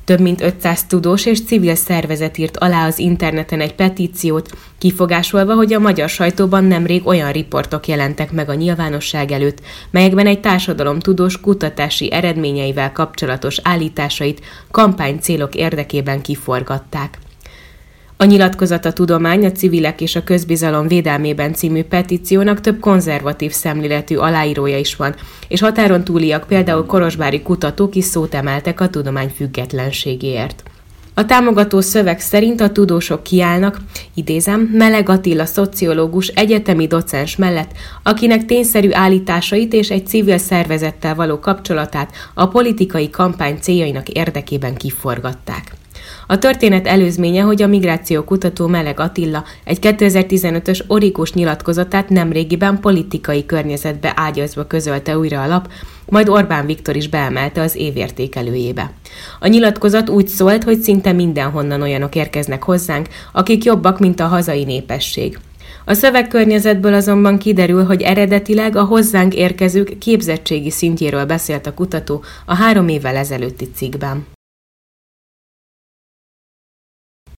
Több mint 500 tudós és civil szervezet írt alá az interneten egy petíciót, kifogásolva, hogy a magyar sajtóban nemrég olyan riportok jelentek meg a nyilvánosság előtt, melyekben egy társadalomtudós kutatási eredményeivel kapcsolatos állításait kampánycélok érdekében kiforgatták. A Nyilatkozat a tudomány, a civilek és a közbizalom védelmében című petíciónak több konzervatív szemléletű aláírója is van, és határon túliak, például kolozsvári kutatók is szót emeltek a tudomány függetlenségéért. A támogató szöveg szerint a tudósok kiállnak, idézem, Meleg Attila szociológus egyetemi docens mellett, akinek tényszerű állításait és egy civil szervezettel való kapcsolatát a politikai kampány céljainak érdekében kiforgatták. A történet előzménye, hogy a migrációkutató Meleg Attila egy 2015-ös Origus nyilatkozatát nemrégiben politikai környezetbe ágyazva közölte újra a lap, majd Orbán Viktor is beemelte az év értékelőjébe. A nyilatkozat úgy szólt, hogy szinte mindenhonnan olyanok érkeznek hozzánk, akik jobbak, mint a hazai népesség. A szövegkörnyezetből azonban kiderül, hogy eredetileg a hozzánk érkezők képzettségi szintjéről beszélt a kutató a 3 évvel ezelőtti cikkben.